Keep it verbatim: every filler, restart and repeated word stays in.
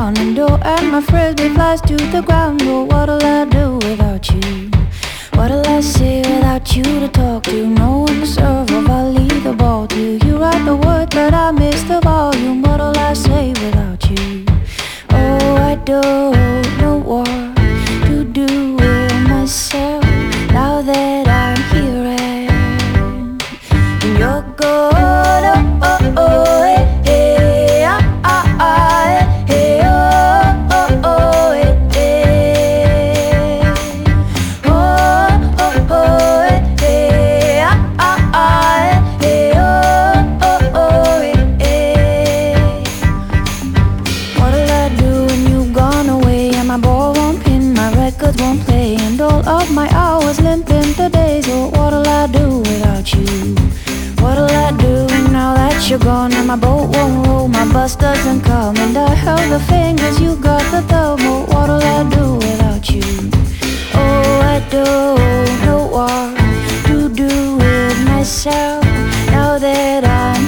morning dew, and my frisbee flies to the ground. But what'll I do without you? What'll I say without you to talk to? No one to serve or I'll leave the ball to. You write the word but I miss the volume. What'll I say without you? Oh, I don't know what to do with myself now that I'm here and you're gone. Oh, oh, oh, hey, hey, ah, ah, ah, hey, oh, oh, oh, hey, hey. Oh, oh, oh, hey, ah, ah, ah, hey, oh, oh, oh, hey, hey. What'll I do when you've gone away and my ball won't pin, my records won't play, and all of my hours limp into days? Oh, what'll I do without you? What'll I do now that you're gone and my boat won't roll, my bus doesn't come, and I held the fingers, you got the thumb. Oh, what'll I do without you? Oh, I don't know what to do with myself now that I'm